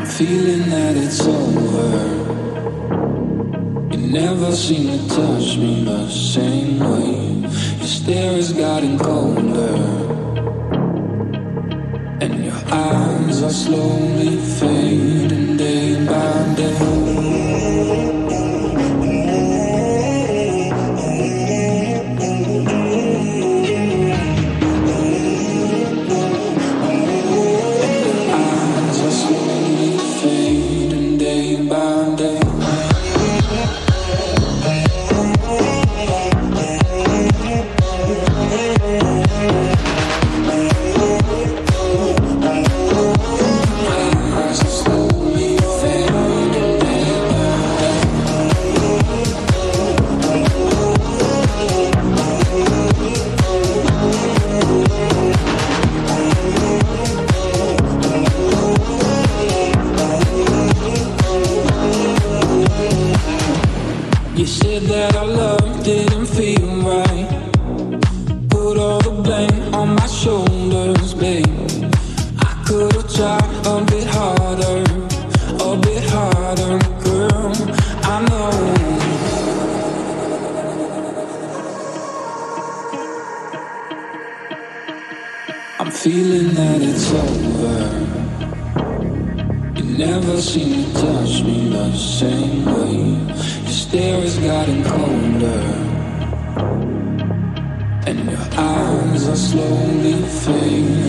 Feeling that it's over. You never seem to touch me the same way. Your stare has gotten colder, and your eyes are slowly fading day by day. You said that our love didn't feel right. Put all the blame on my shoulders, babe. I could've tried a bit harder, girl. I know. I'm feeling that it's over. You never seem to touch me the same way. Your stare has gotten colder, and your eyes are slowly fading.